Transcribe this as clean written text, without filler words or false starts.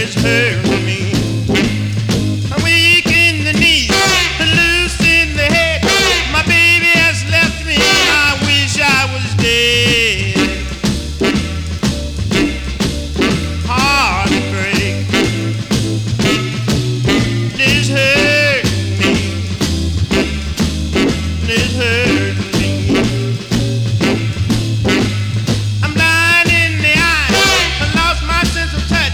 This hurt me. I'm weak in the knees, loose in the head. My baby has left me, I wish I was dead. Heartbreak. This hurt me. This hurt.